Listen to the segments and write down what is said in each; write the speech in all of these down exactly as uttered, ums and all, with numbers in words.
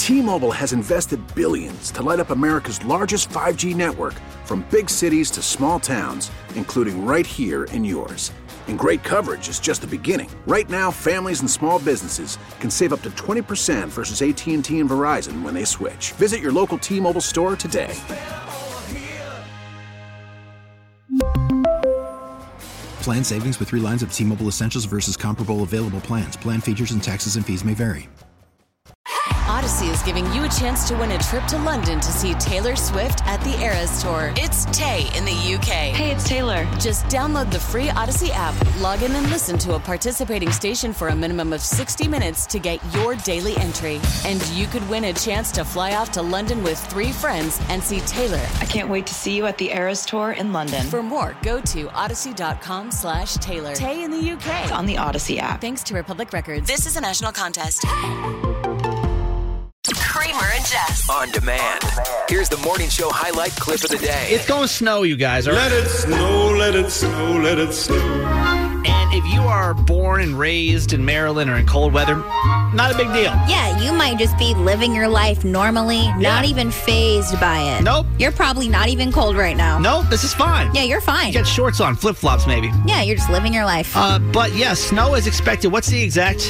T-Mobile has invested billions to light up America's largest five G network, from big cities to small towns, including right here in yours. And great coverage is just the beginning. Right now, families and small businesses can save up to twenty percent versus A T and T and Verizon when they switch. Visit your local T-Mobile store today. Plan savings with three lines of T-Mobile Essentials versus comparable available plans. Plan features and taxes and fees may vary. Odyssey is giving you a chance to win a trip to London to see Taylor Swift at the Eras Tour. It's Tay in the U K. Hey, it's Taylor. Just download the free Odyssey app, log in and listen to a participating station for a minimum of sixty minutes to get your daily entry. And you could win a chance to fly off to London with three friends and see Taylor. I can't wait to see you at the Eras Tour in London. For more, go to odyssey.com slash Taylor. Tay in the U K. It's on the Odyssey app. Thanks to Republic Records. This is a national contest. Kramer and Jess. On demand. Here's the morning show highlight clip of the day. It's going to snow, you guys. All right? Let it snow, let it snow, let it snow. And if you are born and raised in Maryland or in cold weather, not a big deal. Yeah, you might just be living your life normally, Yeah. not even phased by it. Nope. You're probably not even cold right now. No, this is fine. Yeah, you're fine. You got shorts on, flip-flops maybe. Yeah, you're just living your life. Uh, but yeah, snow is expected. What's the exact?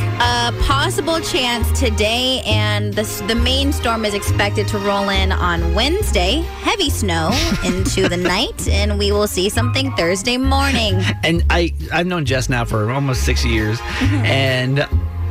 A possible chance today, and the, the main storm is expected to roll in on Wednesday. Heavy snow into the night, and we will see something Thursday morning. And I, I've known Jess now for almost six years, and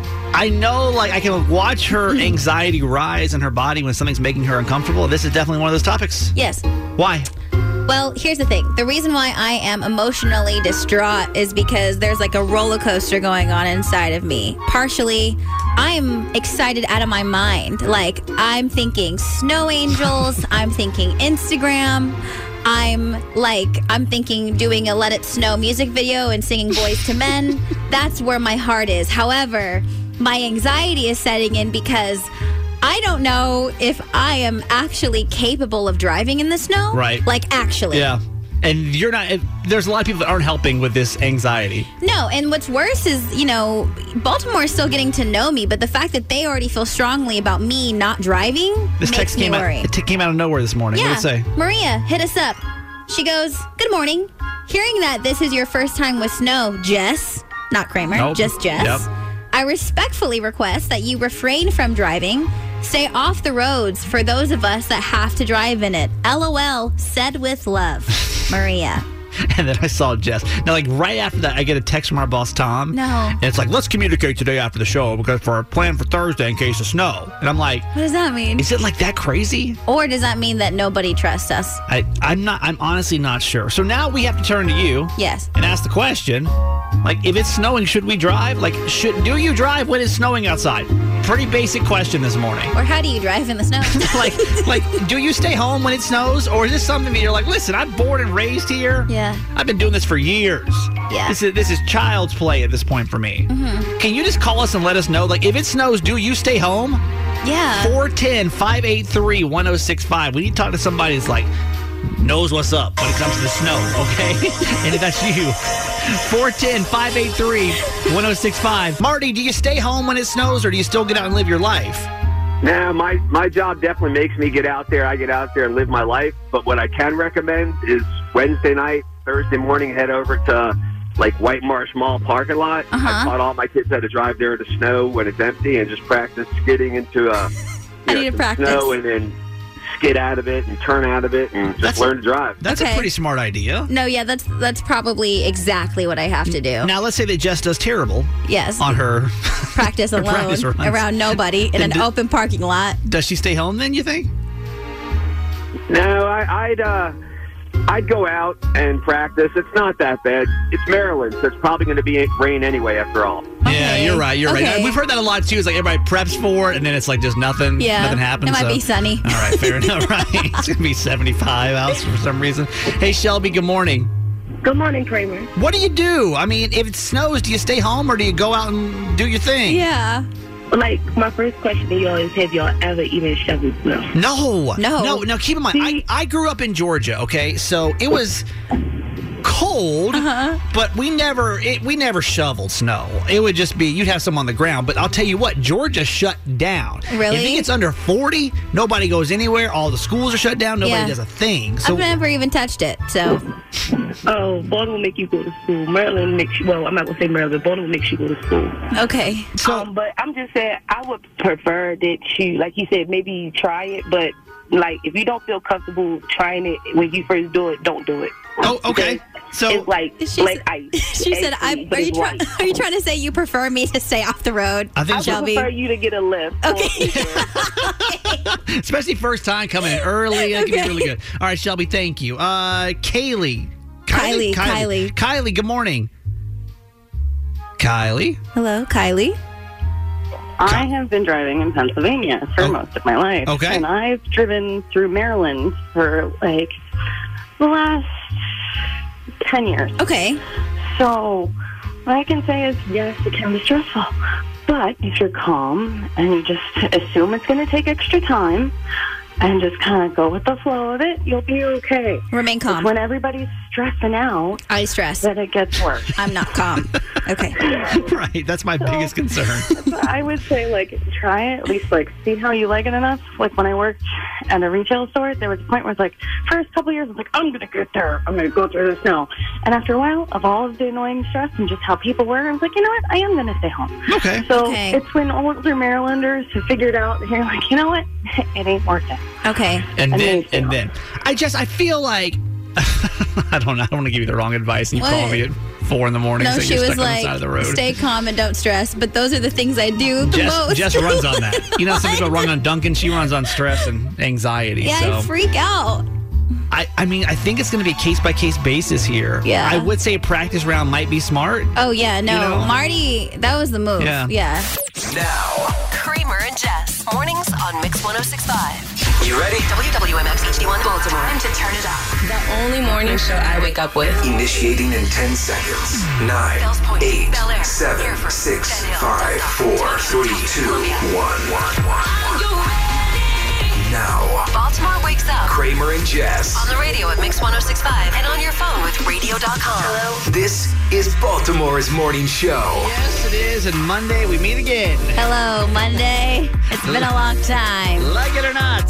I know, like, I can watch her anxiety rise in her body when something's making her uncomfortable. This is definitely one of those topics. Yes. Why? Well, here's the thing. The reason why I am emotionally distraught is because there's like a roller coaster going on inside of me. Partially, I'm excited out of my mind. Like, I'm thinking snow angels. I'm thinking Instagram. I'm like, I'm thinking doing a Let It Snow music video and singing Boys to Men. That's where my heart is. However, my anxiety is setting in because I don't know if I am actually capable of driving in the snow. Right. Like, actually. Yeah. And you're not, there's a lot of people that aren't helping with this anxiety. No, and what's worse is, you know, Baltimore is still getting to know me, but the fact that they already feel strongly about me not driving This makes text me came worry. out, it t- came out of nowhere this morning. Yeah. What did it say? Maria, hit us up. She goes, good morning. Hearing that this is your first time with snow, Jess, not Kramer, Nope. just Jess, Yep. I respectfully request that you refrain from driving. Stay off the roads for those of us that have to drive in it. LOL, said with love. Maria. And then I saw Jess. Now, like, right after that, I get a text from our boss, Tom. No. And it's like, let's communicate today after the show because for our plan for Thursday in case of snow. And I'm like, What does that mean? is it like that crazy? Or does that mean that nobody trusts us? I, I'm not, I'm honestly not sure. So now we have to turn to you. Yes. And ask the question, like, if it's snowing, should we drive? Like, should do you drive when it's snowing outside? Pretty basic question this morning. Or how do you drive in the snow? like, like, do you stay home when it snows? Or is this something that you're like, listen, I'm born and raised here. Yeah. I've been doing this for years. Yeah. This is this is child's play at this point for me. Mm-hmm. Can you just call us and let us know? Like, if it snows, do you stay home? Yeah. four one zero, five eight three, one zero six five. We need to talk to somebody that's like, knows what's up when it comes to the snow, okay? And if that's you, four one zero, five eight three, one zero six five. Marty, do you stay home when it snows, or do you still get out and live your life? Nah, my, my job definitely makes me get out there. I get out there and live my life. But what I can recommend is Wednesday night, Thursday morning, head over to, like, White Marsh Mall parking lot. Uh-huh. I taught all my kids how to drive there in the snow when it's empty and just practice skidding into a, you I know, need to some practice. snow and then skid out of it and turn out of it and just That's- learn to drive. That's Okay. a pretty smart idea. No, yeah, that's that's probably exactly what I have to do. Now, let's say that Jess does terrible Yes. on her. Practice her alone practice runs. around nobody in Then an do- open parking lot. Does she stay home then, you think? No, I, I'd uh, I'd go out and practice. It's not that bad. It's Maryland, so it's probably going to be rain anyway after all. Yeah, Okay. you're right. You're right. Okay. We've heard that a lot too. It's like everybody preps for it, and then it's like just nothing. Yeah. nothing happens. It might so. be sunny. All right, fair enough. Right, it's gonna be seventy-five out for some reason. Hey, Shelby. Good morning. Good morning, Kramer. What do you do? I mean, if it snows, do you stay home or do you go out and do your thing? Yeah. Like, my first question to y'all is, have y'all ever even shoveled snow? No. No. No. Now, keep in mind, I, I grew up in Georgia. Okay, so it was. cold, Uh-huh. but we never it, we never shoveled snow. It would just be, you'd have some on the ground. But I'll tell you what, Georgia shut down. Really? If it gets under forty, nobody goes anywhere. All the schools are shut down. Nobody Yeah. does a thing. So I've never even touched it, so. Oh, Baltimore make you go to school. Maryland makes you, well, I'm not going to say Maryland. Baltimore makes you go to school. Okay. So, Um, but I'm just saying, I would prefer that you, like you said, maybe try it, but like if you don't feel comfortable trying it when you first do it, don't do it. oh, okay. So It's like She black said- ice. She said, Actually, I'm, but are, you it's try, white. are you trying to say you prefer me to stay off the road, I think I so. would Shelby? prefer you to get a lift. or Okay. Uber. especially first time coming in early, that can Okay. be really good. All right, Shelby, thank you. Uh, Kaylee. Kylie, Kylie. Kylie, good morning. Kylie. Hello, Kylie. I have been driving in Pennsylvania for Oh. most of my life. Okay. And I've driven through Maryland for like the last ten years. Okay. So what I can say is, yes, it can be stressful. But if you're calm and you just assume it's going to take extra time and just kind of go with the flow of it, you'll be okay. Remain calm. It's when everybody's stressing out I stress. that it gets worse. I'm not calm. Okay. Right, that's my biggest concern. I would say, like, try it. At least, like, see how you like it enough. Like, when I worked at a retail store, there was a point where it's like, first couple years, I was like, I'm going to get there. I'm going to go through the snow. And after a while, of all of the annoying stress and just how people were, I was like, you know what? I am going to stay home. Okay. So Okay. it's when older Marylanders have figured out, and you're like, you know what? It ain't worth it. Okay. And then, Amazing. and then, I just, I feel like, I don't know, I don't want to give you the wrong advice, and you What? call me at four in the morning No, saying she you're was stuck on the side like, of the road. stay calm and don't stress. But those are the things I do the Jess, most. Jess runs on that. You know, some people run on Duncan. She runs on stress and anxiety. Yeah, so I freak out. I, I mean, I think it's going to be a case by case basis here. Yeah. I would say a practice round might be smart. Oh, yeah, no. You know? Marty, that was the move. Yeah. Yeah. Now, Kramer and Jess. Mornings on Mix one oh six point five. you ready? W W M X H D one Baltimore. Time to turn it up. The only morning show I wake up with. Initiating in ten seconds. Nine, Fells Point, eight, Bel Air, seven, Hereford, six, Sand Hill, five, Delta, four, three, Tokyo, two, Columbia. one, one, one, one. Now, Baltimore wakes up. Kramer and Jess. On the radio at Mix one oh six point five and on your phone with radio dot com. Hello. This is Baltimore's morning show. Yes, it is. And Monday, we meet again. Hello, Monday. It's been a long time. Like it or not.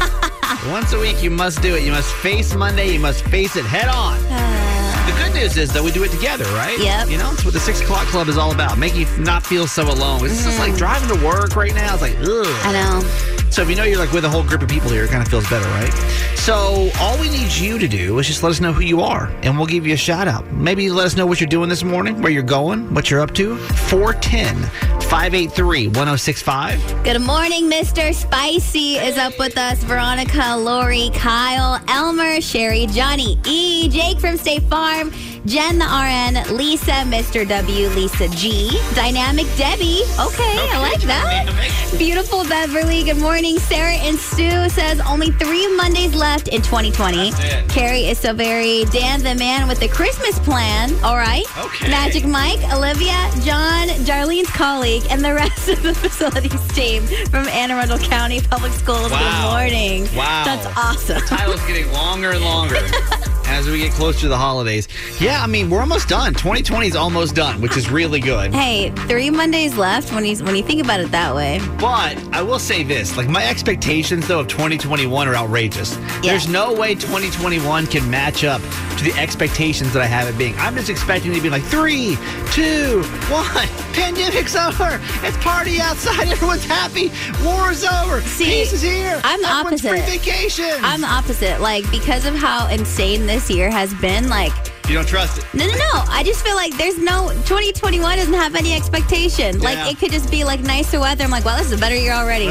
Once a week, you must do it. You must face Monday. You must face it head on. The good news is that we do it together, right? Yep. You know, it's what the six o'clock club is all about. Make you not feel so alone. It's just like driving to work right now. It's like, ugh. I know. So if you know you're like with a whole group of people here, it kind of feels better, right? So all we need you to do is just let us know who you are, and we'll give you a shout out. Maybe let us know what you're doing this morning, where you're going, what you're up to. four one zero, five eight three, one oh six five. Good morning, Mister Spicy is up with us. Veronica, Lori, Kyle, Elmer, Sherry, Johnny E, Jake from State Farm, Jen the R N, Lisa, Mister W, Lisa G, Dynamic Debbie. Okay, I like that. Beautiful Beverly. Good morning. Sarah and Stu says only three Mondays left in twenty twenty. Carrie is so very Dan the man with the Christmas plan. All right. Okay. Magic Mike, Olivia, John, Darlene's colleague, and the rest of the facilities team from Anne Arundel County Public Schools. Wow. Good morning. Wow. That's awesome. The title's getting longer and longer as we get closer to the holidays. Yeah, I mean, we're almost done. twenty twenty is almost done, which is really good. Hey, three Mondays left when you when you think about it that way. But I will say this, like my expectations though of twenty twenty-one are outrageous. Yeah. There's no way twenty twenty-one can match up to the expectations that I have it being. I'm just expecting it to be like three, two, one, pandemic's over. It's party outside. Everyone's happy. War's over. See, Peace is here. I'm the Everyone's opposite. free vacation. I'm the opposite. Like, because of how insane this year has been, like, You don't trust it. no, no, no. I just feel like there's no, twenty twenty-one doesn't have any expectation. Like, Yeah. it could just be, like, nicer weather. I'm like, wow, this is a better year already.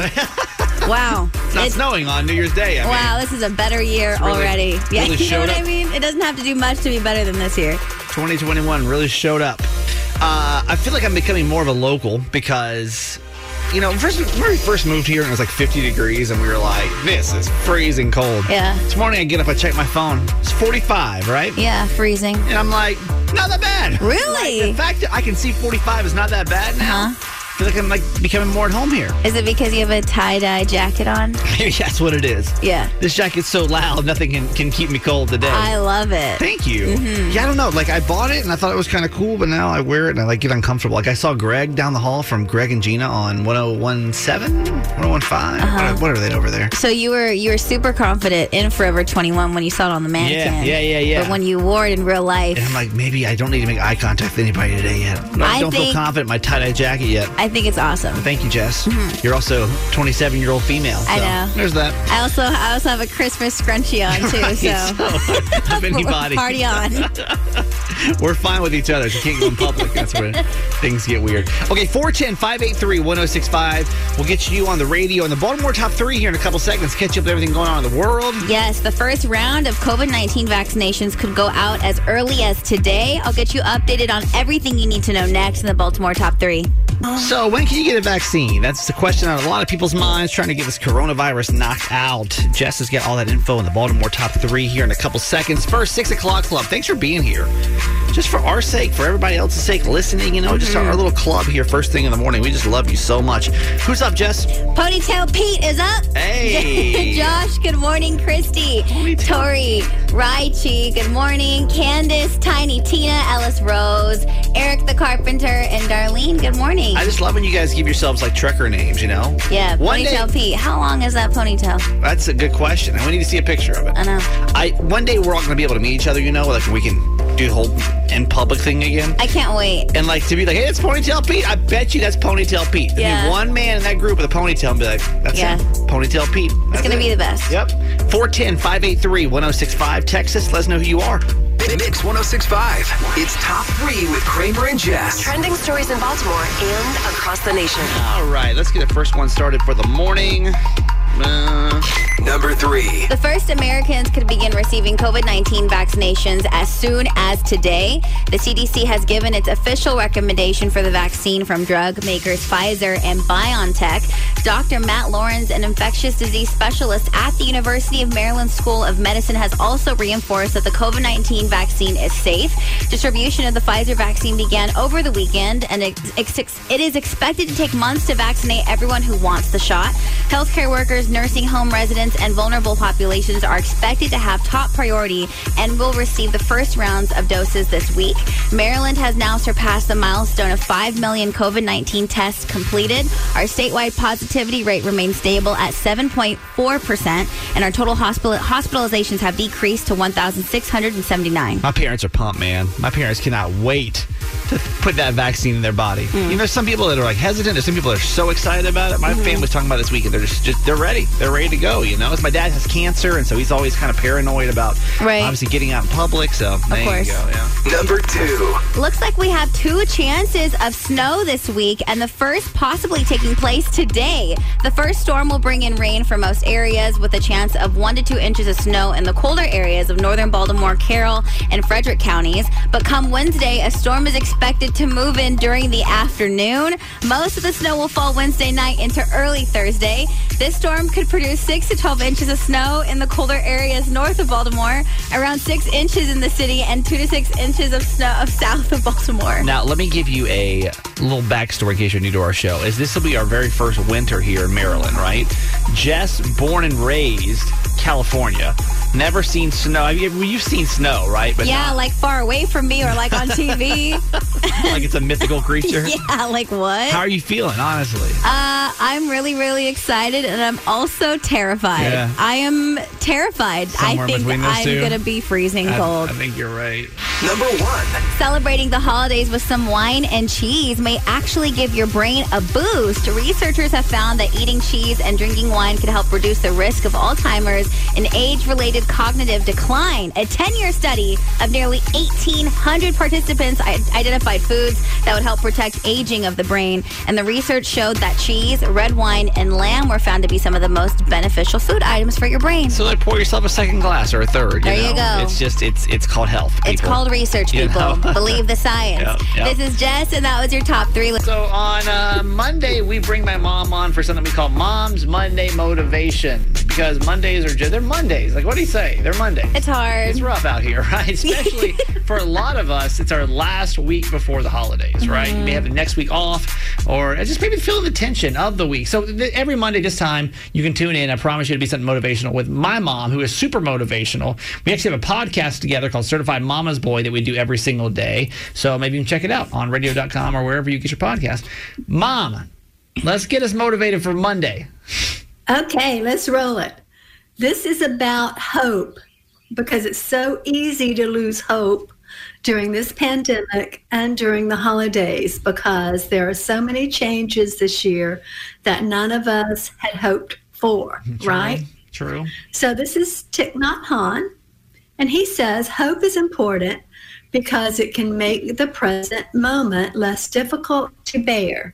Wow. It's not It's- snowing on New Year's Day. I mean, wow, this is a better year really- already. Yeah, really you know showed what I up. mean? It doesn't have to do much to be better than this year. twenty twenty-one really showed up. Uh, I feel like I'm becoming more of a local because, you know, first when we first moved here and it was like fifty degrees and we were like, this is freezing cold. Yeah. This morning I get up, I check my phone. It's forty-five, right? Yeah, freezing. And I'm like, not that bad. Really? Like, the fact that I can see forty-five is not that bad now. Uh-huh. feel like I'm like becoming more at home here. Is it because you have a tie-dye jacket on? Maybe that's what it is. Yeah. This jacket's so loud, nothing can, can keep me cold today. I love it. Thank you. Mm-hmm. Yeah, I don't know. Like, I bought it and I thought it was kind of cool, but now I wear it and I like get uncomfortable. Like, I saw Greg down the hall from Greg and Gina on one oh one seven, one oh one five. Uh-huh. What, what are they over there? So you were you were super confident in Forever twenty-one when you saw it on the mannequin. Yeah, yeah, yeah, yeah. But when you wore it in real life, And I'm like, maybe I don't need to make eye contact with anybody today yet. I, I don't feel think- confident in my tie-dye jacket yet. I think it's awesome. Thank you, Jess. Mhm. You're also a twenty-seven-year-old female. I so know. There's that. I also I also have a Christmas scrunchie on too, Right, so so, if anybody. party on. We're fine with each other. You can't go in public. That's where things get weird. Okay, four one zero, five eight three, one oh six five. We'll get you on the radio and the Baltimore Top three here in a couple seconds. Catch you up with everything going on in the world. Yes, the first round of COVID nineteen vaccinations could go out as early as today. I'll get you updated on everything you need to know next in the Baltimore Top three. So, when can you get a vaccine? That's the question on a lot of people's minds, trying to get this coronavirus knocked out. Jess has got all that info in the Baltimore Top three here in a couple seconds. First, six o'clock Club. Thanks for being here. Just for our sake, for everybody else's sake, listening, you know, mm-hmm. just our, our little club here first thing in the morning. We just love you so much. Who's up, Jess? Ponytail Pete is up. Hey. Josh, good morning. Christy. Ponytail. Tori. Raichi, good morning. Candace, Tiny Tina, Ellis Rose, Eric the Carpenter, and Darlene, good morning. I just love when you guys give yourselves like trucker names, you know? Yeah, One Ponytail day, Pete. How long is that ponytail? That's a good question. We need to see a picture of it. I know. I One day we're all going to be able to meet each other, you know? Like we can do the whole in public thing again. I can't wait. And like to be like, hey, it's Ponytail Pete. I bet you that's Ponytail Pete. There'd Yeah. be one man in that group with a ponytail and be like, that's Yeah. him. Ponytail Pete. It's going to be the best. Yep. four one zero, five eight three, one oh six five. Text us. Let us know who you are. Mix one oh six point five. It's Top three with Kramer and Jess. Trending stories in Baltimore and across the nation. All right. Let's get the first one started for the morning. Uh, Number three. The first Americans could begin receiving COVID nineteen vaccinations as soon as today. The C D C has given its official recommendation for the vaccine from drug makers Pfizer and BioNTech. Doctor Matt Lawrence, an infectious disease specialist at the University of Maryland School of Medicine, has also reinforced that the COVID nineteen vaccine is safe. Distribution of the Pfizer vaccine began over the weekend, and it, it is expected to take months to vaccinate everyone who wants the shot. Healthcare workers, nursing home residents, and vulnerable populations are expected to have top priority and will receive the first rounds of doses this week. Maryland has now surpassed the milestone of five million COVID nineteen tests completed. Our statewide positivity rate remains stable at seven point four percent, and our total hospital hospitalizations have decreased to one thousand six hundred seventy-nine. My parents are pumped, man. My parents cannot wait to put that vaccine in their body. Mm. You know, some people that are like hesitant, there's some people that are so excited about it. My mm-hmm. family's talking about this weekend. They're just, just they're ready. They're ready to go, you know. As my dad has cancer, and so he's always kind of paranoid about right. obviously getting out in public. So of there course. you go, yeah. Number two. Looks like we have two chances of snow this week, and the first possibly taking place today. The first storm will bring in rain for most areas, with a chance of one to two inches of snow in the colder areas of northern Baltimore, Carroll, and Frederick counties. But come Wednesday, a storm is expected to move in during the afternoon. Most of the snow will fall Wednesday night into early Thursday. This storm could produce six to twelve inches of snow in the colder areas north of Baltimore, around six inches in the city, and two to six inches of snow of south of Baltimore. Now, let me give you a little backstory in case you're new to our show. Is this will be our very first winter here in Maryland, right? Jess, born and raised California, never seen snow. I mean, you've seen snow, right? But yeah, not like far away from me or like on T V. Like it's a mythical creature? Yeah, like what? How are you feeling, honestly? Uh, I'm really, really excited, and I'm also terrified. Yeah. I am terrified. Somewhere I think I'm going to be freezing I, cold. I think you're right. Number one. Celebrating the holidays with some wine and cheese may actually give your brain a boost. Researchers have found that eating cheese and drinking wine can help reduce the risk of Alzheimer's and age-related cognitive decline. A ten-year study of nearly eighteen hundred participants identified foods that would help protect aging of the brain, and the research showed that cheese, red wine, and lamb were found to be some of the most beneficial food items for your brain. So like pour yourself a second glass or a third. You there know? you go. It's just, it's it's called health, people. It's called research, people. You know? Believe the science. Yep, yep. This is Jess, and that was your top three. So on uh, Monday, we bring my mom on for something we call Mom's Monday Motivation. because Mondays are just, they're Mondays. Like, what do you say? They're Mondays. It's hard. It's rough out here, right? Especially for a lot of us, it's our last week before the holidays, right? Mm-hmm. You may have the next week off, or just maybe feel the tension of the week. So th- every Monday this time, you can tune in. I promise you it'll be something motivational with my mom, who is super motivational. We actually have a podcast together called Certified Mama's Boy that we do every single day. So maybe you can check it out on radio dot com or wherever you get your podcast. Mom, let's get us motivated for Monday. Okay, let's roll it. This is about hope, because it's so easy to lose hope during this pandemic and during the holidays, because there are so many changes this year that none of us had hoped for, True. right? True. So this is Thich Nhat Hanh, and he says hope is important because it can make the present moment less difficult to bear.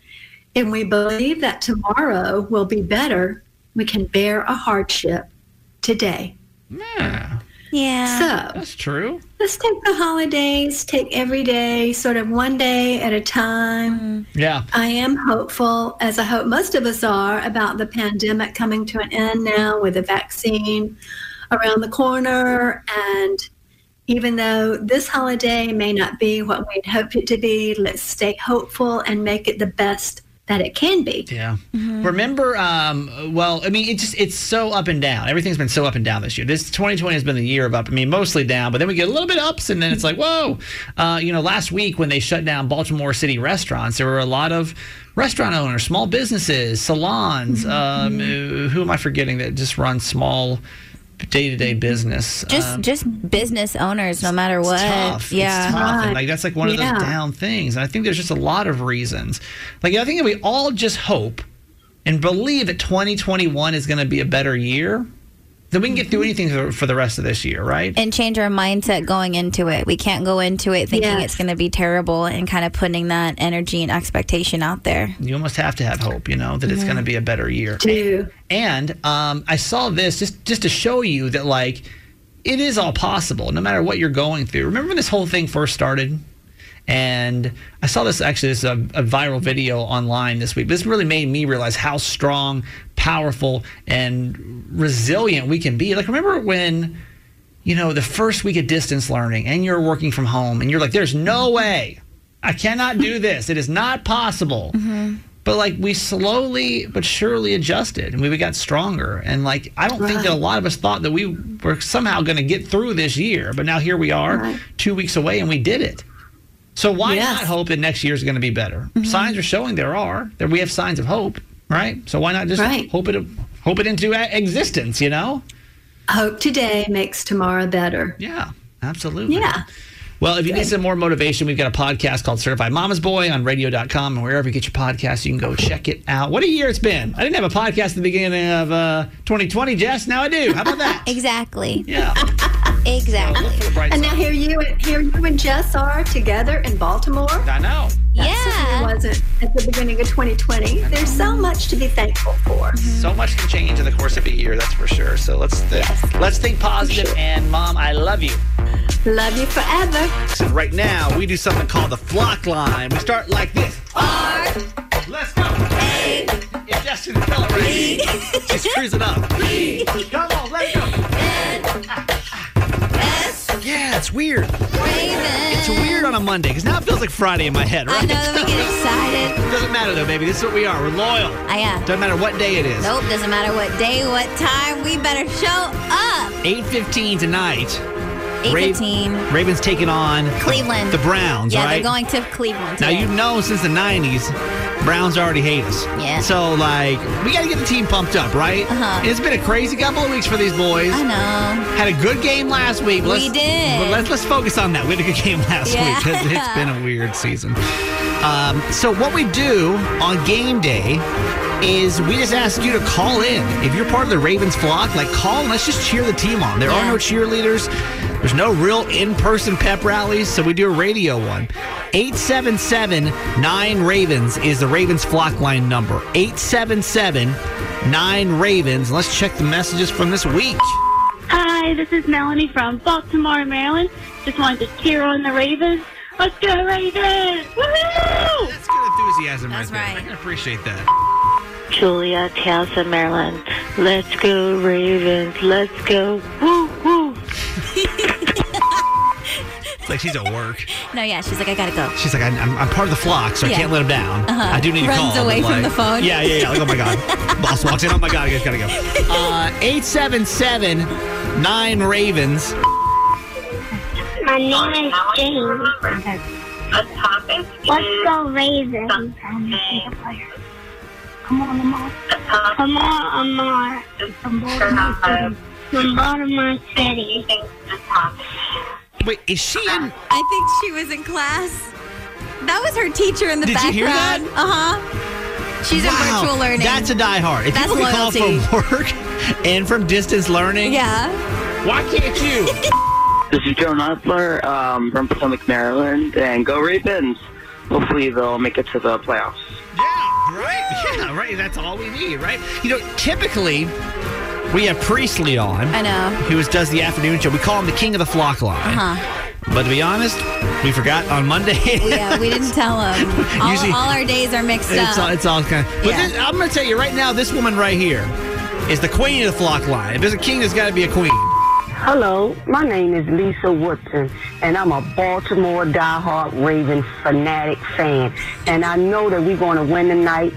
And we believe that tomorrow will be better. We can bear a hardship today. Yeah. Yeah. So that's true. Let's take the holidays, take every day, sort of one day at a time. Yeah. I am hopeful, as I hope most of us are, about the pandemic coming to an end now with a vaccine around the corner. And even though this holiday may not be what we'd hoped it to be, let's stay hopeful and make it the best that it can be. Yeah. Mm-hmm. Remember, um, well, I mean, it just it's so up and down. Everything's been so up and down this year. This twenty twenty has been the year of up. I mean, mostly down, but then we get a little bit of ups, and then it's like, whoa. Uh, you know, last week when they shut down Baltimore City restaurants, there were a lot of restaurant owners, small businesses, salons. Mm-hmm. Um, who am I forgetting that just run small day-to-day business? Just um, just business owners, no matter what. It's tough. Yeah. It's tough. And like that's like one of Yeah. those down things. And I think there's just a lot of reasons. Like I think that we all just hope and believe that twenty twenty-one is going to be a better year, then we can get through anything for, for the rest of this year, right? And change our mindset going into it. We can't go into it thinking Yes. it's going to be terrible and kind of putting that energy and expectation out there. You almost have to have hope, you know, that it's going to be a better year. Do. And um, I saw this just, just to show you that, like, it is all possible, no matter what you're going through. Remember when this whole thing first started? And I saw this, actually, this is a, a viral video online this week. This really made me realize how strong, powerful, and resilient we can be. Like, remember when, you know, the first week of distance learning and you're working from home and you're like, there's no way. I cannot do this. It is not possible. Mm-hmm. But, like, we slowly but surely adjusted, and we got stronger. And, like, I don't right. think that a lot of us thought that we were somehow going to get through this year. But now here we are, right. two weeks away, and we did it. So why yes. not hope that next year is going to be better? Mm-hmm. Signs are showing there are. That we have signs of hope, right? So why not just right. hope it hope it into existence, you know? Hope today makes tomorrow better. Yeah, absolutely. Yeah. Well, if you Good. need some more motivation, we've got a podcast called Certified Mama's Boy on radio dot com, and wherever you get your podcasts, you can go check it out. What a year it's been. I didn't have a podcast at the beginning of uh, twenty twenty, Jess. Now I do. How about that? Exactly. Yeah. Exactly. So, and now here you and here you and Jess are together in Baltimore. I know. That Yeah. certainly wasn't at the beginning of twenty twenty. There's so much to be thankful for. So much can change in the course of a year, that's for sure. So let's think, Yes. let's think positive. Sure. And Mom, I love you. Love you forever. So right now, we do something called the flock line. We start like this. R. Let's go. A. If Justin fell already, she's cruising up. B. Come on, let it go. N. S. Yeah, it's weird. Raven. It's weird on a Monday, because now it feels like Friday in my head, right? I know that we get excited. Doesn't matter, though, baby. This is what we are. We're loyal. I am. Doesn't matter what day it is. Nope, doesn't matter what day, what time, we better show up. eight fifteen tonight. eight fifteen. Ra- Ravens taking on Cleveland. The, the Browns, yeah, right? they're going to Cleveland Now, today. you know since the nineties, Browns already hate us. Yeah. So, like, we got to get the team pumped up, right? Uh-huh. It's been a crazy couple of weeks for these boys. I know. Had a good game last week. Let's, We did. But let's, let's focus on that. We had a good game last Yeah. week because it's been a weird season. Um, so what we do on game day is we just ask you to call in. If you're part of the Ravens flock, like, call and let's just cheer the team on. There Yeah. are no cheerleaders. There's no real in-person pep rallies, so we do a radio one. eight seven seven nine Ravens is the Ravens flock line number. eight seven seven nine Ravens. Let's check the messages from this week. Hi, this is Melanie from Baltimore, Maryland. Just wanted to cheer on the Ravens. Let's go, Ravens! Woohoo! That's good enthusiasm That's right there. right. I can appreciate that. Julia, Townsend, Maryland. Let's go, Ravens. Let's go. Woo, woo. It's like she's at work. No, yeah, she's like, I gotta go. She's like, I'm, I'm part of the flock, so Yeah. I can't let him down. Uh-huh. I do need Runs to call. away but, from like, the phone. Yeah, yeah, yeah. Like, oh my God. Boss walks in. Oh my God, I guys gotta go. Uh, eight seven seven nine Ravens. My name is James. Let's go Ravens. Come on, Amar. Come on, Amar. From Baltimore City. From Baltimore City. Wait, is she in? I think she was in class. That was her teacher in the Did you background. hear that? Uh-huh. She's Wow, in virtual learning. That's a diehard. If That's people can call loyalty. from work and from distance learning, Yeah. why can't you? This is Joe Nuttler um, from Potomac, Maryland, and go Ravens. Hopefully they'll make it to the playoffs. Right? Yeah, right. That's all we need, right? You know, typically we have Priestley on. I know. Who is, does the afternoon show. We call him the king of the flock line. Uh-huh. But to be honest, we forgot on Monday. Yeah, we didn't tell him. All, Usually- all our days are mixed It's all, up. it's all kind of. But Yeah. this, I'm going to tell you right now, this woman right here is the queen of the flock line. If there's a king, there's got to be a queen. Hello, my name is Lisa Woodson, and I'm a Baltimore diehard Ravens fanatic fan. And I know that we're going to win tonight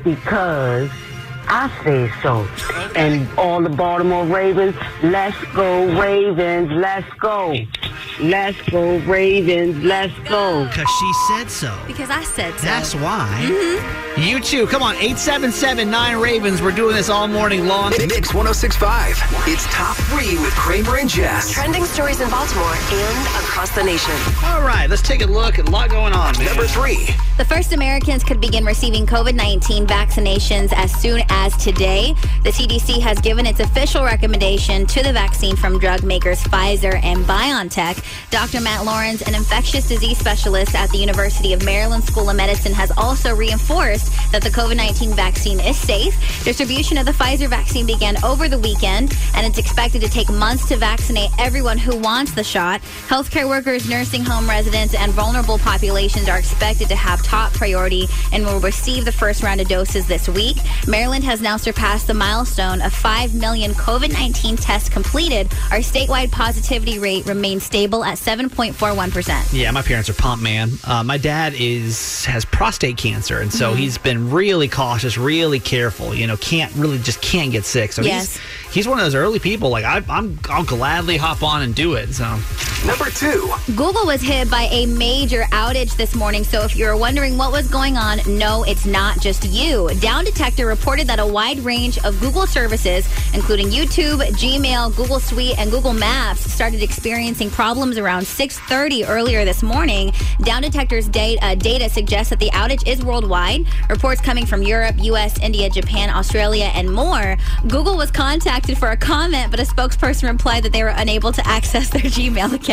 because I say so. And all the Baltimore Ravens, let's go Ravens, let's go. Let's go Ravens, let's go. Because she said so. Because I said so. That's why. Mm-hmm. You too. Come on, eight seven seven nine Ravens. We're doing this all morning long. Mix one oh six point five. It's top three with Kramer and Jess. Trending stories in Baltimore and across the nation. All right, let's take a look at a lot going on. Man. Number three. The first Americans could begin receiving COVID nineteen vaccinations as soon as today. The C D C has given its official recommendation to the vaccine from drug makers Pfizer and BioNTech. Doctor Matt Lawrence, an infectious disease specialist at the University of Maryland School of Medicine, has also reinforced that the COVID nineteen vaccine is safe. Distribution of the Pfizer vaccine began over the weekend, and it's expected to take months to vaccinate everyone who wants the shot. Healthcare workers, nursing home residents, and vulnerable populations are expected to have top priority and will receive the first round of doses this week. Maryland has now surpassed the milestone of five million COVID nineteen tests completed. Our statewide positivity rate remains stable at seven point four one percent. Yeah, my parents are pumped, man. Uh, my dad is has prostate cancer, and so Mhm. he's been really cautious, really careful. You know, can't really just can't get sick. So Yes. he's he's one of those early people. Like I, I'm, I'll gladly hop on and do it. So Number two. Google was hit by a major outage this morning, so if you're wondering what was going on, no, it's not just you. Down Detector reported that a wide range of Google services, including YouTube, Gmail, Google Suite, and Google Maps, started experiencing problems around six thirty earlier this morning. Down Detector's data, uh, data suggests that the outage is worldwide. Reports coming from Europe, U S, India, Japan, Australia, and more. Google was contacted for a comment, but a spokesperson replied that they were unable to access their Gmail account.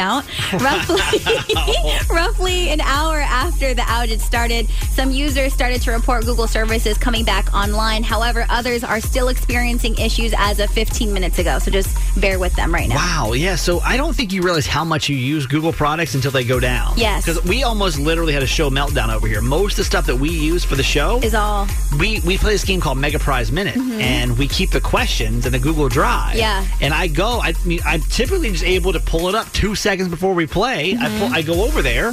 Roughly, roughly an hour after the outage started, some users started to report Google services coming back online. However, others are still experiencing issues as of fifteen minutes ago. So just bear with them right now. wow, yeah. So I don't think you realize how much you use Google products until they go down. Yes. because we almost literally had a show meltdown over here. Most of the stuff that we use for the show Is all. we we play this game called Mega Prize Minute, Mhm. and we keep the questions in the Google Drive. Yeah. And I go, I mean, I'm typically just able to pull it up two seconds before we play. I pull, I go over there, and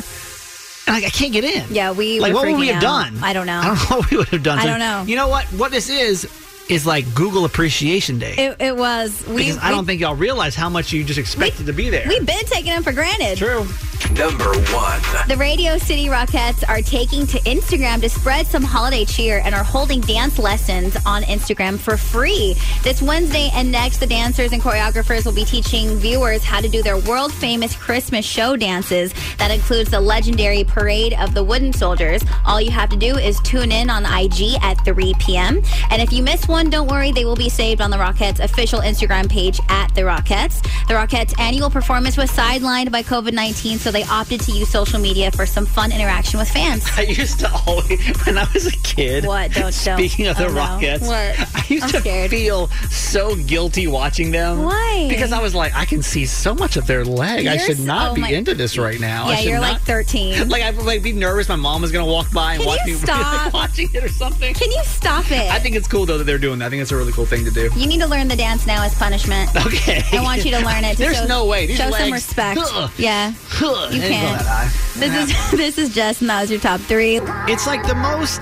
I, I can't get in. Yeah, we like were what would we freaking have out. done? I don't know. I don't know what we would have done. I So, don't know. You know what? What this is is like Google Appreciation Day. It, it was. We, because I we- don't think y'all realize how much you just expected to be there. We've been taking them for granted. True. Number one. The Radio City Rockettes are taking to Instagram to spread some holiday cheer and are holding dance lessons on Instagram for free. This Wednesday and next, the dancers and choreographers will be teaching viewers how to do their world-famous Christmas show dances. That includes the legendary Parade of the Wooden Soldiers. All you have to do is tune in on I G at three p.m. And if you miss one, don't worry, they will be saved on the Rockettes' official Instagram page at the Rockettes. The Rockettes' annual performance was sidelined by COVID nineteen, so they opted to use social media for some fun interaction with fans. I used to always, when I was a kid. What? Don't, don't. Speaking of the Oh, no. Rockettes, What? I used I'm to scared. feel so guilty watching them. Why? Because I was like, I can see so much of their leg. I You're should s- not oh be my- into this right now. I Yeah, should you're not. like thirteen. Like I'd like be nervous. My mom was gonna walk by and Can watch you me stop? like, watching it or something. Can you stop it? I think it's cool though that they're doing that. I think that's a really cool thing to do. You need to learn the dance now as punishment. Okay. I want you to learn it. To There's show, no way. These show legs, some respect. Ugh. Yeah. Ugh. You They didn't go can. that high. This is this is Jess, and that was your top three. It's like the most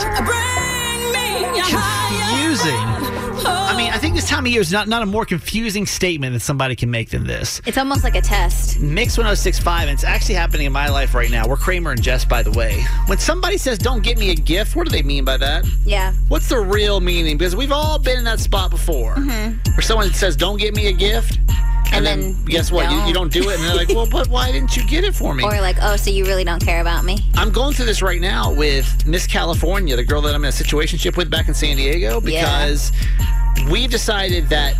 confusing. I mean, I think this time of year is not, not a more confusing statement that somebody can make than this. It's almost like a test. Mix one oh six point five, and it's actually happening in my life right now. We're Kramer and Jess, by the way. When somebody says, don't get me a gift, what do they mean by that? Yeah. What's the real meaning? Because we've all been in that spot before. Mm-hmm. Where someone says, don't get me a gift. And, And then, then guess you what? You, don't. you don't do it. And they're like, well, but why didn't you get it for me? Or like, oh, so you really don't care about me? I'm going through this right now with Miss California, the girl that I'm in a situationship with back in San Diego, because yeah. we decided that,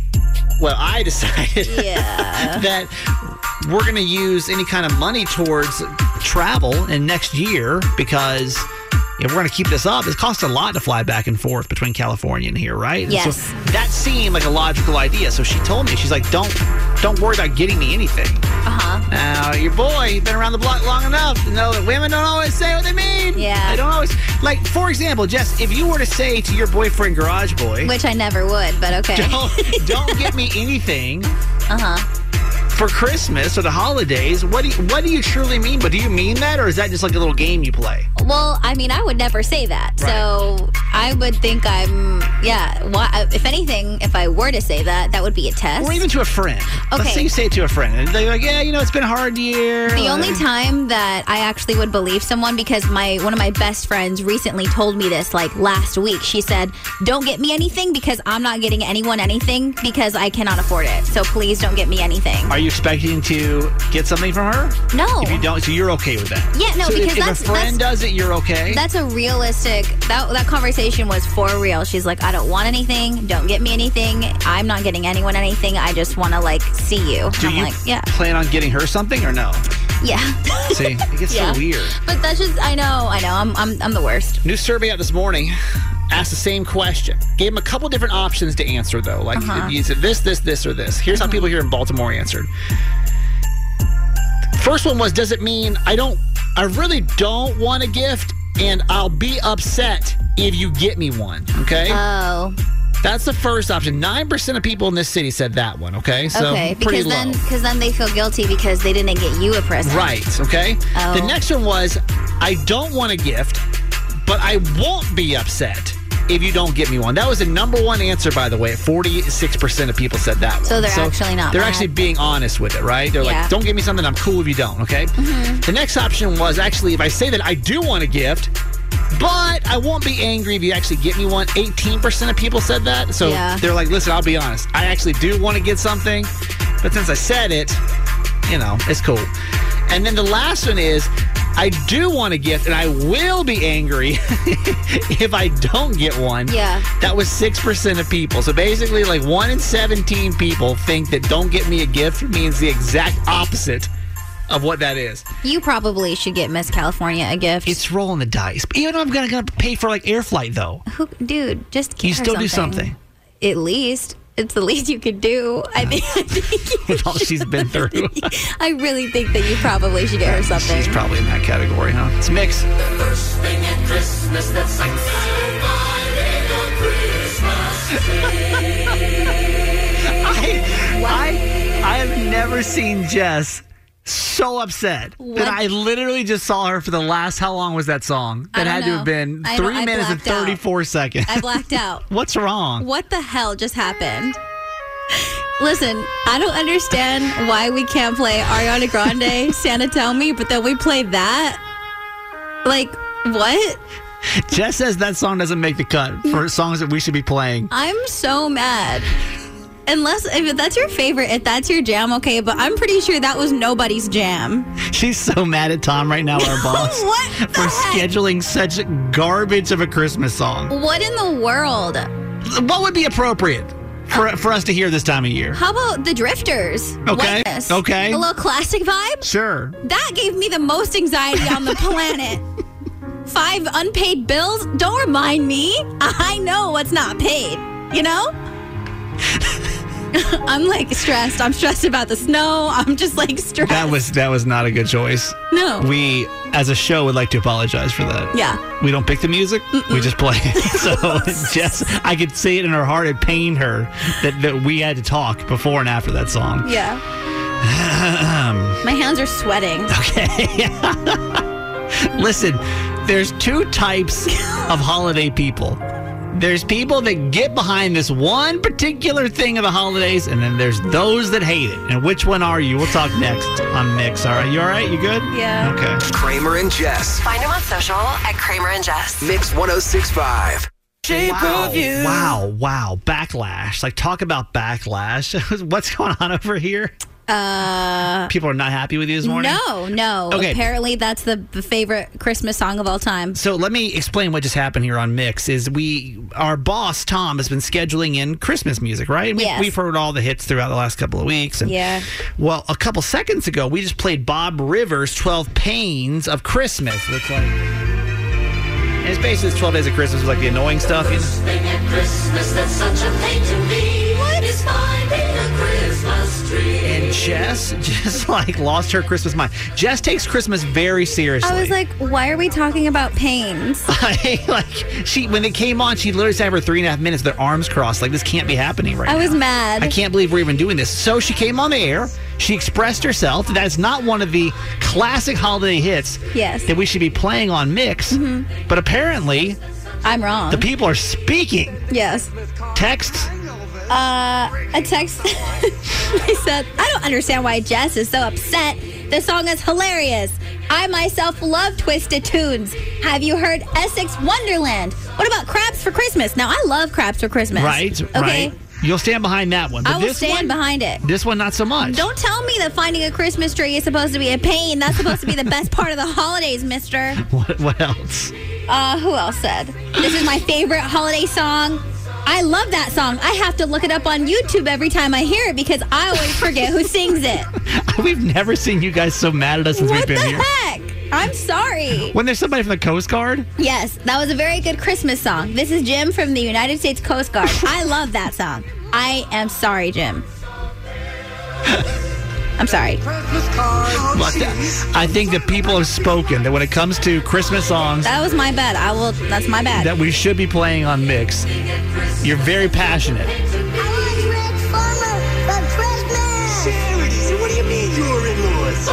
well, I decided yeah. that we're going to use any kind of money towards travel in next year because if we're going to keep this up, it costs a lot to fly back and forth between California and here, right? And yes. So that seemed like a logical idea. So she told me, she's like, don't don't worry about getting me anything. Uh-huh. Now, your boy, been around the block long enough to know that women don't always say what they mean. Yeah. They don't always. Like, for example, Jess, if you were to say to your boyfriend, Garage Boy. Which I never would, but okay. Don't, don't get me anything. Uh-huh. For Christmas or the holidays, what do you, what do you truly mean? But do you mean that, or is that just like a little game you play? Well, I mean, I would never say that. Right. So I would think I'm, yeah. Why, if anything, if I were to say that, that would be a test. Or even to a friend. Okay. Let's say you say it to a friend, and they're like, yeah, you know, it's been a hard year. The only time that I actually would believe someone, because my one of my best friends recently told me this, like last week. She said, don't get me anything because I'm not getting anyone anything because I cannot afford it. So please don't get me anything. Are you expecting to get something from her? No. If you don't, so you're okay with that? Yeah, no, so because if, if that's... a friend that's, does it, you're okay? That's a realistic... That, that conversation was for real. She's like, I don't want anything. Don't get me anything. I'm not getting anyone anything. I just want to, like, see you. Do I'm you like, yeah. plan on getting her something or no? Yeah. See, it gets yeah. so weird. But that's just... I know, I know. I'm, I'm, I'm the worst. New survey out this morning. Asked the same question. Gave him a couple different options to answer, though. Like, uh-huh. you said this, this, this, or this. Here's uh-huh. how people here in Baltimore answered. First one was, does it mean I don't, I really don't want a gift and I'll be upset if you get me one, okay? Oh. That's the first option. nine percent of people in this city said that one, okay? So okay, pretty because low. then, because then they feel guilty because they didn't get you a present. Right, okay? Oh. The next one was, I don't want a gift, but I won't be upset if you don't get me one. That was the number one answer, by the way. forty-six percent of people said that one. So they're actually not They're mad. actually being honest with it, right? They're Yeah. like, don't give me something, I'm cool if you don't, okay? Mm-hmm. The next option was actually, if I say that I do want a gift, but I won't be angry if you actually get me one. eighteen percent of people said that. So Yeah. they're like, listen, I'll be honest. I actually do want to get something, but since I said it, you know, it's cool. And then the last one is, I do want a gift, and I will be angry if I don't get one. Yeah. That was six percent of people. So basically, like one in seventeen people think that don't get me a gift means the exact opposite of what that is. You probably should get Miss California a gift. It's rolling the dice. But even though I'm going to pay for like air flight, though. Who, dude, just get You her still do something. something. At least. It's the least you could do. I think. I think With all she's been through. I really think that you probably should get her something. She's probably in that category, huh? It's mixed. The first thing at Christmas that's like I, I, I have never seen Jess so upset What? that I literally just saw her for the last, how long was that song? I That don't had to know. have been I don't- three I minutes and blacked out. thirty-four seconds. I blacked out. What's wrong? What the hell just happened? Listen, I don't understand why we can't play Ariana Grande, Santa Tell Me, but then we play that? Like, what? Jess says that song doesn't make the cut for songs that we should be playing. I'm so mad. Unless, if that's your favorite, if that's your jam, okay, but I'm pretty sure that was nobody's jam. She's so mad at Tom right now, our boss, What the for heck? scheduling such garbage of a Christmas song. What in the world? What would be appropriate for for us to hear this time of year? How about the Drifters? Okay, Wetness. okay. A little classic vibe? Sure. That gave me the most anxiety on the planet. Five unpaid bills? Don't remind me. I know what's not paid. You know? I'm like stressed. I'm stressed about the snow. I'm just like stressed. That was that was not a good choice. No. We, as a show, would like to apologize for that. Yeah. We don't pick the music. Mm-mm. We just play it. So Jess, I could see it in her heart. It pained her that, that we had to talk before and after that song. Yeah. My hands are sweating. Okay. Listen, there's two types of holiday people. There's people that get behind this one particular thing of the holidays, and then there's those that hate it. And which one are you? We'll talk next on Mix. All right, you all right? You good? Yeah. Okay. Kramer and Jess. Find them on social at Kramer and Jess. Mix one oh six point five. Wow, wow, wow. Backlash. Like, talk about backlash. What's going on over here? Uh, People are not happy with you this morning? No, no. Okay. Apparently, that's the, the favorite Christmas song of all time. So let me explain what just happened here on Mix. Is we, our boss, Tom, has been scheduling in Christmas music, right? And we, Yes. We've heard all the hits throughout the last couple of weeks. And, Yeah. Well, a couple seconds ago, we just played Bob Rivers' twelve Pains of Christmas. Looks like... And it's basically it's twelve Days of Christmas, like the annoying stuff. You know? Thing at Christmas that's such a pain to me. What is finding a Christmas tree? And Jess just like lost her Christmas mind. Jess takes Christmas very seriously. I was like, why are we talking about pains? like she when it came on, she literally sat for three and a half minutes with their arms crossed. Like, this can't be happening right I now. was mad. I can't believe we're even doing this. So she came on the air. She expressed herself. That's not one of the classic holiday hits Yes. that we should be playing on Mix. Mm-hmm. But apparently, I'm wrong. the people are speaking. Yes. Texts. Uh, a text. I said, I don't understand why Jess is so upset. The song is hilarious. I myself love twisted tunes. Have you heard Essex Wonderland? What about Crabs for Christmas? Now, I love Crabs for Christmas. Right, okay? right. You'll stand behind that one. But I will this stand one, behind it. This one, not so much. Don't tell me that finding a Christmas tree is supposed to be a pain. That's supposed to be the best part of the holidays, mister. What, what else? Uh, who else said? This is my favorite holiday song. I love that song. I have to look it up on YouTube every time I hear it because I always forget who sings it. We've never seen you guys so mad at us since What we've been the here. heck? I'm sorry. When there's somebody from the Coast Guard? Yes, that was a very good Christmas song. This is Jim from the United States Coast Guard. I love that song. I am sorry, Jim. I'm sorry. Look, I think that people have spoken that when it comes to Christmas songs That was my bad. I will. That's my bad. that we should be playing on Mix, you're very passionate. What do you mean you're in-laws?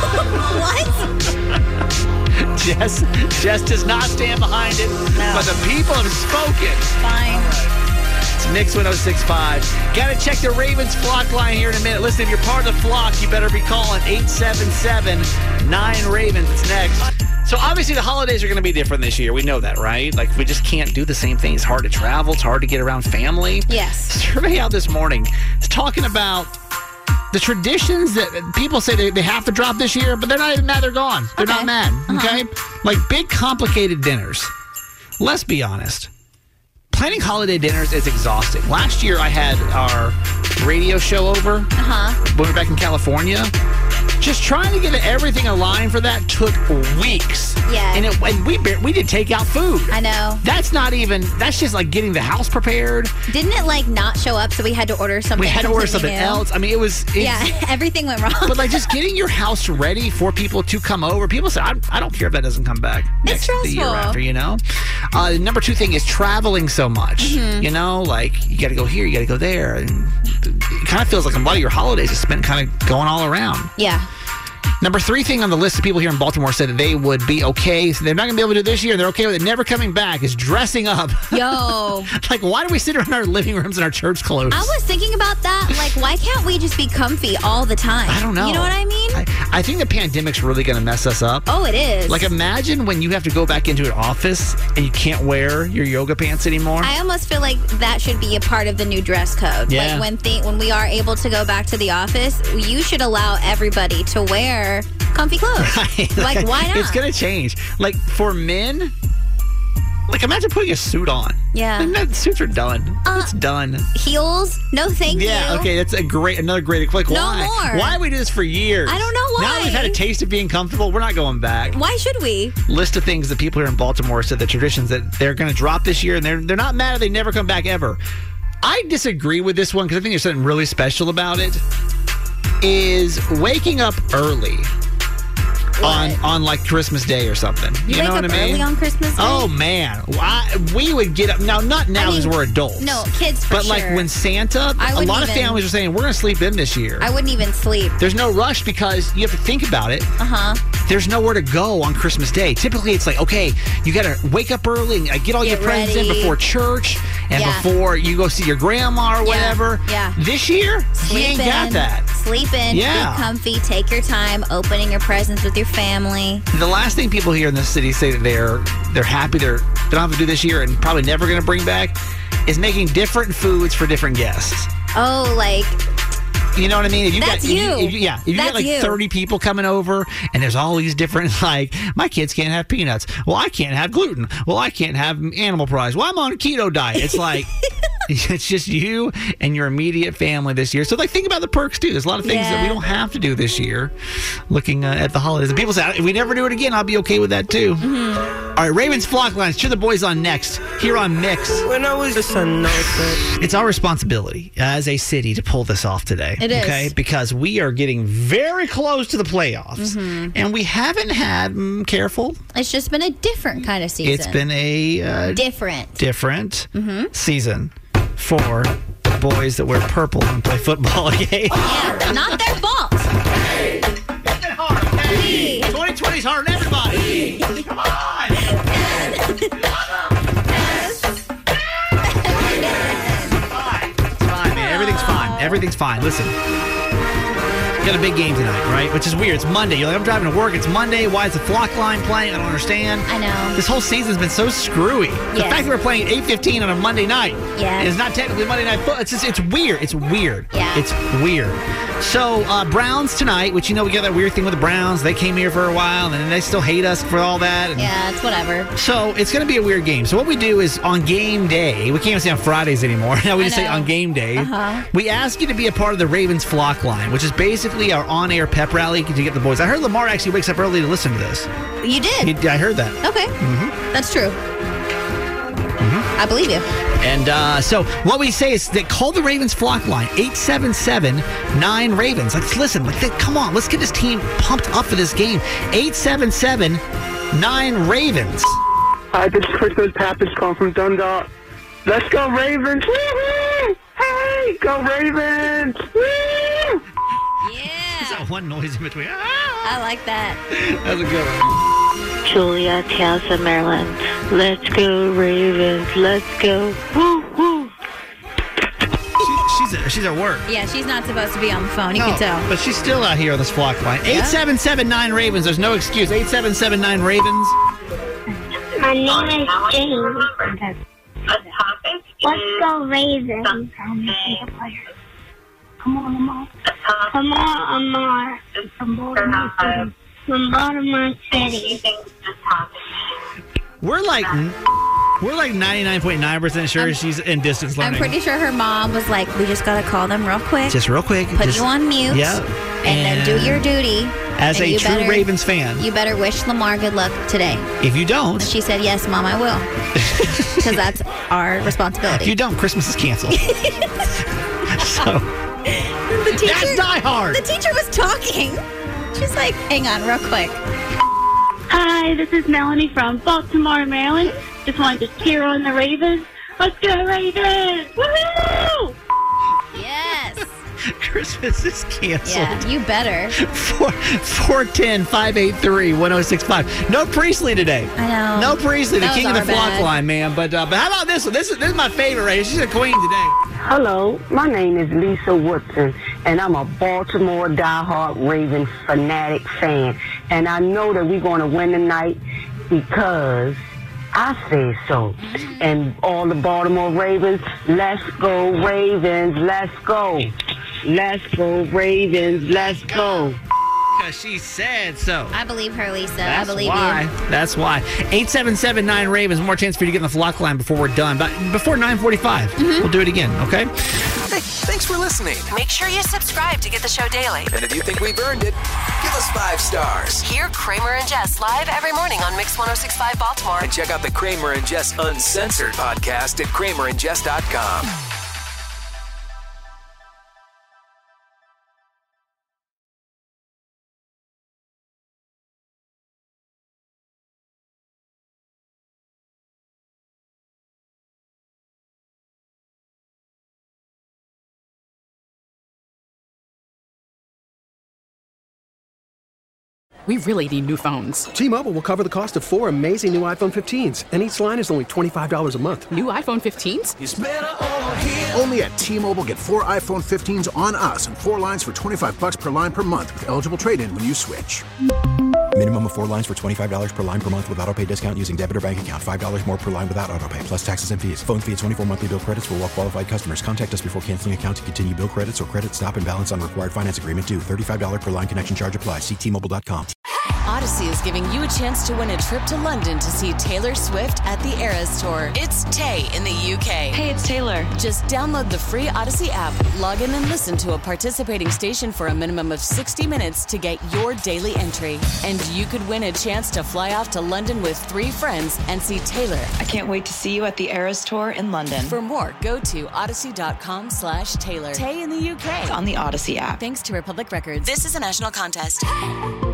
What? Jess, Jess does not stand behind it, but the people have spoken. Fine. It's Mix one oh six point five. Got to check the Ravens flock line here in a minute. Listen, if you're part of the flock, you better be calling eight seven seven nine Ravens. It's next. So obviously the holidays are going to be different this year. We know that, right? Like, we just can't do the same thing. It's hard to travel. It's hard to get around family. Yes. Survey out this morning is talking about the traditions that people say they, they have to drop this year, but they're not even mad. They're gone. They're Okay. not mad. Okay? Uh-huh. Like big, complicated dinners. Let's be honest. Planning holiday dinners is exhausting. Last year, I had our radio show over Uh-huh. when we were back in California. Just trying to get everything aligned for that took weeks. Yeah. And, it, and we we did take out food. I know. That's not even, that's just like getting the house prepared. Didn't it like not show up, so we had to order something? We had to order completely something new? else. I mean, it was... It's, Yeah, everything went wrong. But like just getting your house ready for people to come over. People say, I, I don't care if that doesn't come back next the year stressful. after, you know? Uh, the number two thing is traveling so much. Mhm. You know, like you got to go here, you got to go there. And it kind of feels like a lot of your holidays is spent kind of going all around. Yeah. Number three thing on the list of people here in Baltimore said that they would be okay. So they're not going to be able to do it this year. They're okay with it never coming back is dressing up. Yo. Like, why do we sit around our living rooms in our church clothes? I was thinking about that. Like, why can't we just be comfy all the time? I don't know. You know what I mean? I, I think the pandemic's really going to mess us up. Oh, it is. Like, imagine when you have to go back into an office and you can't wear your yoga pants anymore. I almost feel like that should be a part of the new dress code. Yeah. Like when th- when we are able to go back to the office, you should allow everybody to wear comfy clothes. Right. Like, why not? It's going to change. Like, for men, like, imagine putting a suit on. Yeah. And that suits are done. Uh, it's done. Heels? No, thank Yeah, you. okay, that's a great, another great, like, No why? more. Why have we do this for years? I don't know why. Now that we've had a taste of being comfortable, we're not going back. Why should we? List of things that people here in Baltimore said, the traditions that they're going to drop this year, and they're they're not mad if they never come back ever. I disagree with this one because I think there's something really special about it. Is waking up early. On, on like Christmas Day or something. You, you know wake what up I mean? early on Christmas Day? Oh, man. I, we would get up. Now, not now I mean, because we're adults. No, kids for But sure. like when Santa, I a wouldn't lot of even- families are saying, we're going to sleep in this year. I wouldn't even sleep. There's no rush because you have to think about it. Uh-huh. There's nowhere to go on Christmas Day. Typically, it's like, okay, you got to wake up early and get all Get your presents in ready. before church and Yeah. before you go see your grandma or Yeah, whatever. yeah. This year, Sleep you ain't in, got that. Sleep in, Yeah. be comfy, take your time opening your presents with your family. The last thing people here in this city say that they're they're happy they're they don't have to do this year and probably never going to bring back is making different foods for different guests. Oh, like... You know what I mean? If you That's got, if you. If you yeah, if you That's got like you. thirty people coming over and there's all these different, like, my kids can't have peanuts. Well, I can't have gluten. Well, I can't have animal products. Well, I'm on a keto diet. It's like, it's just you and your immediate family this year. So, like, think about the perks, too. There's a lot of things that we Yeah. don't have to do this year looking uh, at the holidays. And people say, if we never do it again, I'll be okay with that, too. Mm-hmm. All right, Ravens Flock Lines. Cheer the boys on next here on Mix. When I was just a note. It's our responsibility as a city to pull this off today. It is. Okay? Because we are getting very close to the playoffs. Mhm. And we haven't had, mm, careful, It's just been a different kind of season. it's been a uh, different. different Mhm. season for boys that wear purple and play football. Okay? Yeah, not their fault. Hey, twenty twenty is hard on everybody. Come on. It's fine, man. Everything's fine. Everything's fine. Listen. Got a big game tonight, right? Which is weird. It's Monday. You're like, I'm driving to work. It's Monday. Why is the Flock Line playing? I don't understand. I know. This whole season's been so screwy. The Yes. fact that we're playing at eight fifteen on a Monday night Yeah. is not technically Monday night football. It's just, it's weird. It's weird. Yeah. It's weird. So, uh, Browns tonight, which, you know, we got that weird thing with the Browns. They came here for a while, and then they still hate us for all that. And Yeah, it's whatever. so it's going to be a weird game. So what we do is on game day, we can't even say on Fridays anymore. Now we I just say know. on game day. Uh-huh. We ask you to be a part of the Ravens Flock Line, which is basically our on-air pep rally to get the boys. I heard Lamar actually wakes up early to listen to this. You did? He, I heard that. Okay. Mm-hmm. That's true. Mm-hmm. I believe you. And uh, so what we say is that call the Ravens Flock Line, eight seven seven nine Ravens. Let's listen. Like, come on. Let's get this team pumped up for this game. eight seven seven nine Ravens. Hi, this is Christmas Pappas calling from Dundalk. Let's go Ravens! Woo-hoo! Hey, go Ravens! Woo! Is that one noise in between? I like that. That's a good one. Julia, Towson, Maryland. Let's go, Ravens. Let's go. Woo, woo. She, she's, at, she's at work. Yeah, she's not supposed to be on the phone. You No, can tell. But she's still out here on this flock line. eight seven seven nine Ravens. There's no excuse. eight seven seven nine Ravens. My name is James. Let's go Ravens. Come on, Lamar. Come on, Lamar. From Baltimore City. From Baltimore City. We're like we're like ninety-nine point nine percent sure she's in distance learning. I'm pretty sure her mom was like, we just got to call them real quick. Just real quick. Put just, you on mute. Yep. And, then do your duty. As and a you true better- Ravens fan. You better wish Lamar good luck today. If you don't. She said, yes, Mom, I will. Because that's our responsibility. If you don't, Christmas is canceled. so The teacher, That's Die Hard. The teacher was talking. She's like, hang on, real quick. Hi, this is Melanie from Baltimore, Maryland. Just wanted to cheer on the Ravens. Let's go Ravens! Woohoo! Yes. Christmas is canceled. Yeah, you better. four four ten five eight three one oh six five. No Priestley today. I know. No Priestley, the That was king of the our flock bad. line, man. But uh, but how about this one? This is this is my favorite right here. She's a queen today. Hello, my name is Lisa Woodson, and I'm a Baltimore diehard Ravens fanatic fan. And I know that we're going to win tonight because I say so. And all the Baltimore Ravens, let's go Ravens, let's go. Let's go Ravens, let's go. Because she said so. I believe her, Lisa. That's I believe why. you. That's why. eight seven seven nine Ravens. More chance for you to get in the flock line before we're done. But before nine forty-five, Mm-hmm. we'll do it again, okay? Hey, thanks for listening. Make sure you subscribe to get the show daily. And if you think we've earned it, give us five stars. Hear Kramer and Jess live every morning on Mix one oh six point five Baltimore. And check out the Kramer and Jess Uncensored podcast at kramer and jess dot com. We really need new phones. T-Mobile will cover the cost of four amazing new iPhone fifteens, and each line is only twenty-five dollars a month. New iPhone fifteens? It's better over here. Only at T-Mobile, get four iPhone fifteens on us and four lines for twenty-five bucks per line per month with eligible trade-in when you switch. Minimum of four lines for twenty-five dollars per line per month with autopay discount using debit or bank account. five dollars more per line without autopay, plus taxes and fees. Phone fee at twenty-four monthly bill credits for well-qualified customers. Contact us before canceling account to continue bill credits or credit stop and balance on required finance agreement due. thirty-five dollars per line connection charge applies. See T Mobile dot com. Odyssey is giving you a chance to win a trip to London to see Taylor Swift at the Eras Tour. It's Tay in the U K. Hey, it's Taylor. Just download the free Odyssey app, log in and listen to a participating station for a minimum of sixty minutes to get your daily entry. And you could win a chance to fly off to London with three friends and see Taylor. I can't wait to see you at the Eras Tour in London. For more, go to odyssey.com slash Taylor. Tay in the U K. It's on the Odyssey app. Thanks to Republic Records. This is a national contest.